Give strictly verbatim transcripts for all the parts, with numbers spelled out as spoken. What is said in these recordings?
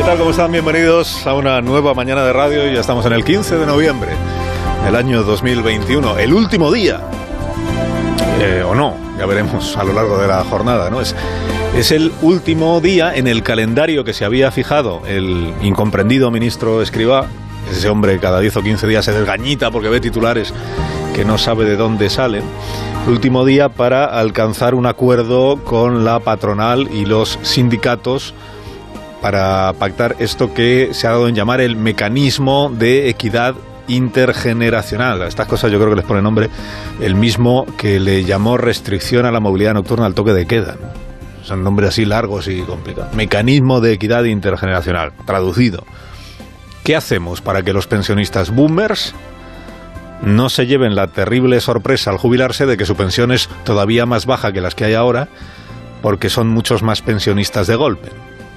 tal? ¿Cómo están? Bienvenidos a una nueva mañana de radio. Ya estamos en el quince de noviembre del año dos mil veintiuno, el último día, eh, o no, ya veremos a lo largo de la jornada, ¿no? Es, es el último día en el calendario que se había fijado el incomprendido ministro Escrivá. Ese hombre cada diez o quince días se desgañita porque ve titulares que no sabe de dónde salen. El último día para alcanzar un acuerdo con la patronal y los sindicatos para pactar esto que se ha dado en llamar el mecanismo de equidad intergeneracional. A estas cosas yo creo que les pone nombre el mismo que le llamó restricción a la movilidad nocturna al toque de queda, ¿no? Son nombres así largos y complicados. Mecanismo de equidad intergeneracional, traducido. ¿Qué hacemos para que los pensionistas boomers no se lleven la terrible sorpresa al jubilarse de que su pensión es todavía más baja que las que hay ahora, porque son muchos más pensionistas de golpe?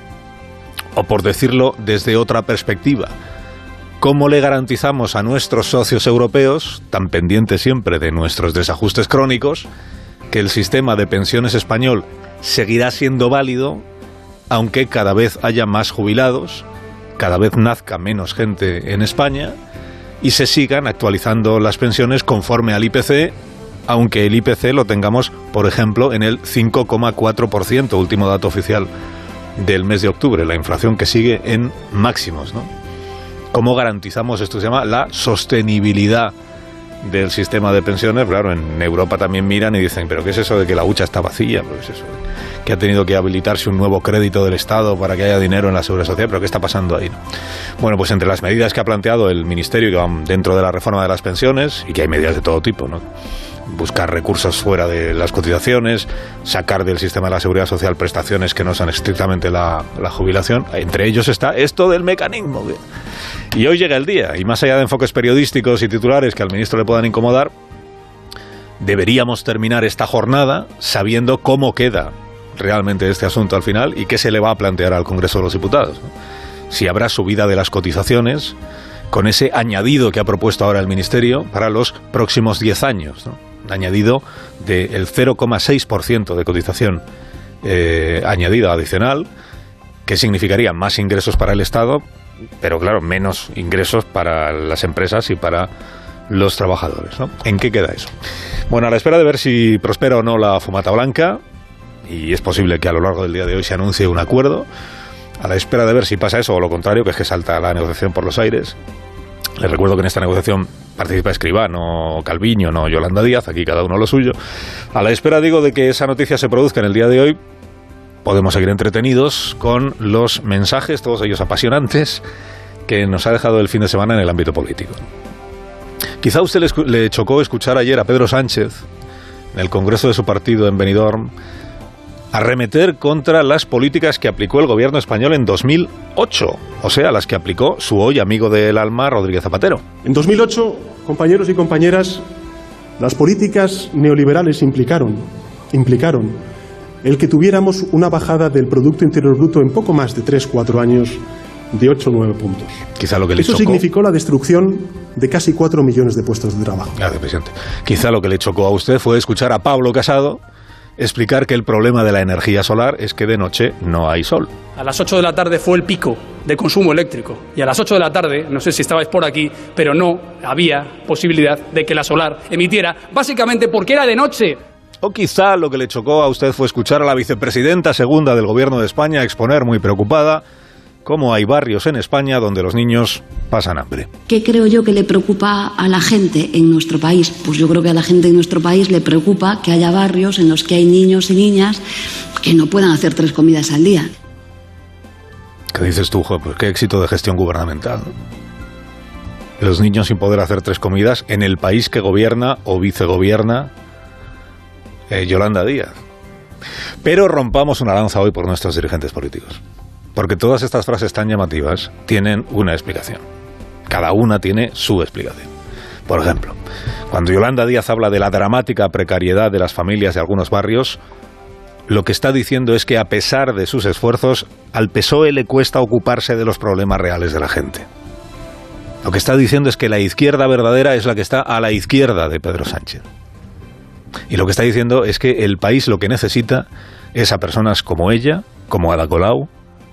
O por decirlo desde otra perspectiva, ¿cómo le garantizamos a nuestros socios europeos, tan pendientes siempre de nuestros desajustes crónicos, que el sistema de pensiones español seguirá siendo válido, aunque cada vez haya más jubilados, cada vez nazca menos gente en España y se sigan actualizando las pensiones conforme al I P C, aunque el I P C lo tengamos, por ejemplo, en el cinco coma cuatro por ciento, último dato oficial del mes de octubre, la inflación que sigue en máximos, ¿no? ¿Cómo garantizamos esto? Se llama la sostenibilidad del sistema de pensiones. Claro, en Europa también miran y dicen, ¿pero qué es eso de que la hucha está vacía? ¿Pero qué es eso de que ha tenido que habilitarse un nuevo crédito del Estado para que haya dinero en la Seguridad Social? ¿Pero qué está pasando ahí, no? Bueno, pues entre las medidas que ha planteado el Ministerio, que van dentro de la reforma de las pensiones, y que hay medidas de todo tipo, ¿no? Buscar recursos fuera de las cotizaciones, sacar del sistema de la Seguridad Social prestaciones que no son estrictamente la, la jubilación. Entre ellos está esto del mecanismo. Y hoy llega el día, y más allá de enfoques periodísticos y titulares que al ministro le puedan incomodar, deberíamos terminar esta jornada sabiendo cómo queda realmente este asunto al final y qué se le va a plantear al Congreso de los Diputados, ¿no? Si habrá subida de las cotizaciones con ese añadido que ha propuesto ahora el Ministerio para los próximos diez años, ¿no? Añadido del cero coma seis por ciento de cotización eh, añadida adicional, que significaría más ingresos para el Estado, pero claro, menos ingresos para las empresas y para los trabajadores, ¿no? ¿En qué queda eso? Bueno, a la espera de ver si prospera o no la fumata blanca, y es posible que a lo largo del día de hoy se anuncie un acuerdo, a la espera de ver si pasa eso o lo contrario, que es que salta la negociación por los aires. Les recuerdo que en esta negociación participa Escrivá, no Calviño, no Yolanda Díaz, aquí cada uno lo suyo. A la espera, digo, de que esa noticia se produzca en el día de hoy, podemos seguir entretenidos con los mensajes, todos ellos apasionantes, que nos ha dejado el fin de semana en el ámbito político. Quizá a usted le, le chocó escuchar ayer a Pedro Sánchez, en el congreso de su partido en Benidorm, arremeter contra las políticas que aplicó el gobierno español en dos mil ocho, o sea, las que aplicó su hoy amigo del alma, Rodríguez Zapatero. En dos mil ocho, compañeros y compañeras, las políticas neoliberales implicaron, implicaron el que tuviéramos una bajada del Producto Interior Bruto en poco más de tres a cuatro años de ocho a nueve puntos. Quizá lo que le Eso chocó... significó la destrucción de casi cuatro millones de puestos de trabajo. Gracias, presidente. Quizá lo que le chocó a usted fue escuchar a Pablo Casado explicar que el problema de la energía solar es que de noche no hay sol. A las ocho de la tarde fue el pico de consumo eléctrico y a las ocho de la tarde, no sé si estabais por aquí, pero no había posibilidad de que la solar emitiera, básicamente porque era de noche. O quizá lo que le chocó a usted fue escuchar a la vicepresidenta segunda del Gobierno de España exponer muy preocupada cómo hay barrios en España donde los niños pasan hambre. ¿Qué creo yo que le preocupa a la gente en nuestro país? Pues yo creo que a la gente en nuestro país le preocupa que haya barrios en los que hay niños y niñas que no puedan hacer tres comidas al día. ¿Qué dices tú, joder? Pues qué éxito de gestión gubernamental. Los niños sin poder hacer tres comidas en el país que gobierna o vicegobierna eh, Yolanda Díaz. Pero rompamos una lanza hoy por nuestros dirigentes políticos. Porque todas estas frases tan llamativas tienen una explicación. Cada una tiene su explicación. Por ejemplo, cuando Yolanda Díaz habla de la dramática precariedad de las familias de algunos barrios, lo que está diciendo es que a pesar de sus esfuerzos, al P S O E le cuesta ocuparse de los problemas reales de la gente. Lo que está diciendo es que la izquierda verdadera es la que está a la izquierda de Pedro Sánchez. Y lo que está diciendo es que el país lo que necesita es a personas como ella, como Ada Colau,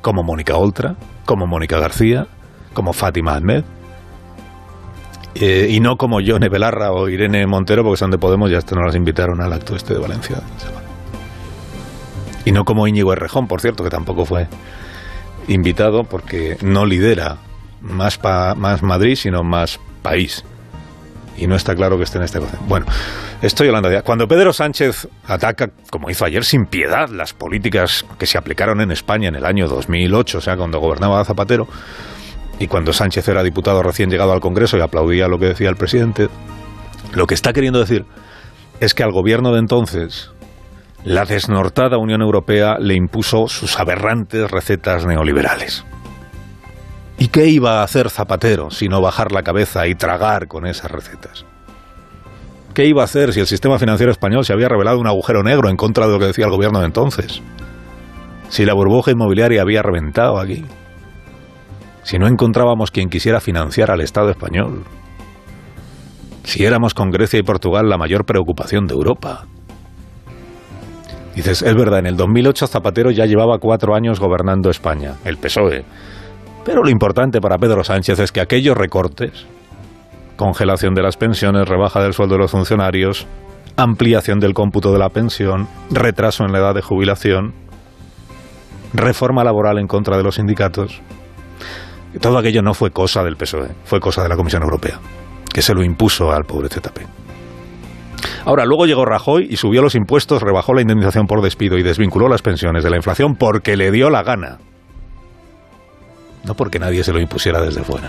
como Mónica Oltra, como Mónica García, como Fátima Ahmed, eh, y no como Yone Belarra o Irene Montero, porque son de Podemos, ya no las invitaron al acto este de Valencia. Y no como Íñigo Errejón, por cierto, que tampoco fue invitado porque no lidera más, pa, más Madrid, sino más país. Y no está claro que esté en este concepto. Bueno, esto Yolanda Díaz. Cuando Pedro Sánchez ataca, como hizo ayer, sin piedad, las políticas que se aplicaron en España en el año dos mil ocho, o sea, cuando gobernaba Zapatero, y cuando Sánchez era diputado recién llegado al Congreso y aplaudía lo que decía el presidente, lo que está queriendo decir es que al gobierno de entonces la desnortada Unión Europea le impuso sus aberrantes recetas neoliberales. ¿Y qué iba a hacer Zapatero sino bajar la cabeza y tragar con esas recetas? ¿Qué iba a hacer si el sistema financiero español se había revelado un agujero negro en contra de lo que decía el gobierno de entonces? Si la burbuja inmobiliaria había reventado aquí. Si no encontrábamos quien quisiera financiar al Estado español. Si éramos con Grecia y Portugal la mayor preocupación de Europa. Dices, es verdad, en el dos mil ocho Zapatero ya llevaba cuatro años gobernando España, el P S O E. Pero lo importante para Pedro Sánchez es que aquellos recortes, congelación de las pensiones, rebaja del sueldo de los funcionarios, ampliación del cómputo de la pensión, retraso en la edad de jubilación, reforma laboral en contra de los sindicatos, todo aquello no fue cosa del P S O E, fue cosa de la Comisión Europea, que se lo impuso al pobre Z P. Ahora, luego llegó Rajoy y subió los impuestos, rebajó la indemnización por despido y desvinculó las pensiones de la inflación porque le dio la gana. No porque nadie se lo impusiera desde fuera.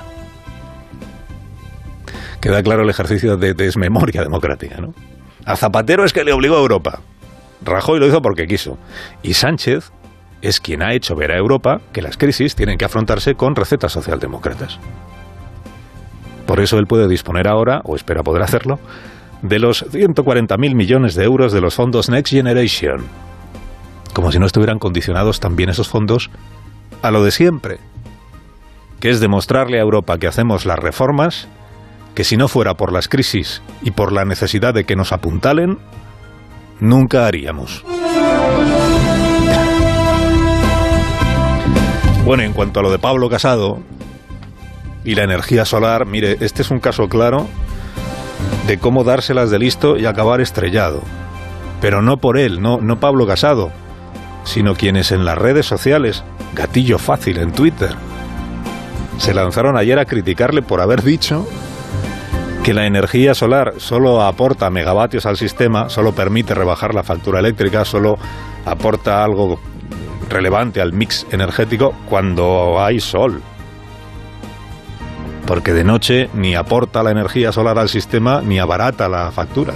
Queda claro el ejercicio de desmemoria democrática, ¿no? A Zapatero es que le obligó a Europa. Rajoy lo hizo porque quiso. Y Sánchez es quien ha hecho ver a Europa que las crisis tienen que afrontarse con recetas socialdemócratas. Por eso él puede disponer ahora, o espera poder hacerlo, de los ciento cuarenta mil millones de euros de los fondos Next Generation. Como si no estuvieran condicionados también esos fondos a lo de siempre, que es demostrarle a Europa que hacemos las reformas que si no fuera por las crisis y por la necesidad de que nos apuntalen, nunca haríamos. Bueno, en cuanto a lo de Pablo Casado y la energía solar, mire, este es un caso claro de cómo dárselas de listo y acabar estrellado. Pero no por él, no, no Pablo Casado, sino quienes en las redes sociales, gatillo fácil en Twitter, se lanzaron ayer a criticarle por haber dicho que la energía solar solo aporta megavatios al sistema, solo permite rebajar la factura eléctrica, solo aporta algo relevante al mix energético cuando hay sol. Porque de noche ni aporta la energía solar al sistema ni abarata la factura.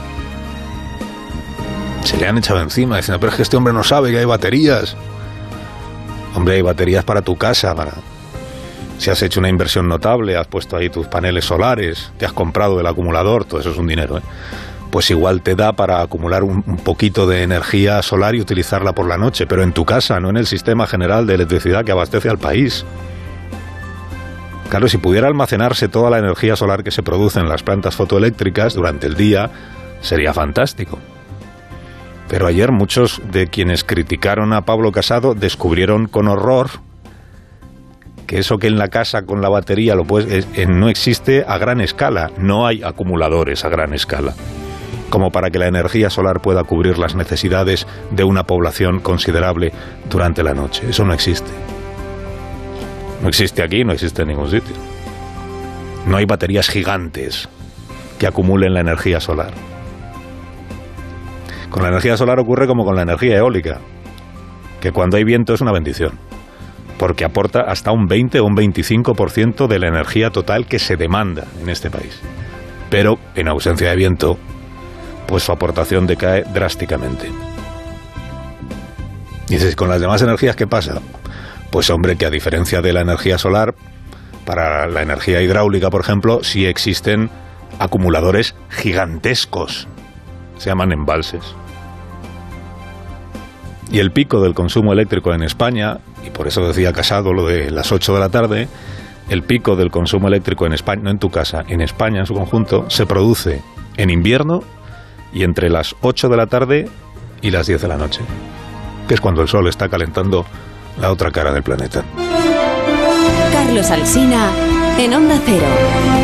Se le han echado encima diciendo, pero es que este hombre no sabe que hay baterías. Hombre, hay baterías para tu casa, para... Si has hecho una inversión notable, has puesto ahí tus paneles solares, te has comprado el acumulador, todo eso es un dinero, ¿eh? Pues igual te da para acumular un, un poquito de energía solar y utilizarla por la noche, pero en tu casa, no en el sistema general de electricidad que abastece al país. Claro, si pudiera almacenarse toda la energía solar que se produce en las plantas fotoeléctricas durante el día, sería fantástico. Pero ayer muchos de quienes criticaron a Pablo Casado descubrieron con horror que eso que en la casa con la batería lo puedes, eh, no existe a gran escala, no hay acumuladores a gran escala, como para que la energía solar pueda cubrir las necesidades de una población considerable durante la noche. Eso no existe. No existe aquí, no existe en ningún sitio. No hay baterías gigantes que acumulen la energía solar. Con la energía solar ocurre como con la energía eólica, que cuando hay viento es una bendición, porque aporta hasta un veinte o un veinticinco por ciento de la energía total que se demanda en este país. Pero en ausencia de viento, pues su aportación decae drásticamente. Y dices, ¿con las demás energías qué pasa? Pues hombre, que a diferencia de la energía solar, para la energía hidráulica, por ejemplo, sí existen acumuladores gigantescos. Se llaman embalses. Y el pico del consumo eléctrico en España, y por eso decía Casado lo de las ocho de la tarde, el pico del consumo eléctrico en España, no en tu casa, en España en su conjunto, se produce en invierno y entre las ocho de la tarde y las diez de la noche, que es cuando el sol está calentando la otra cara del planeta. Carlos Alsina en Onda Cero.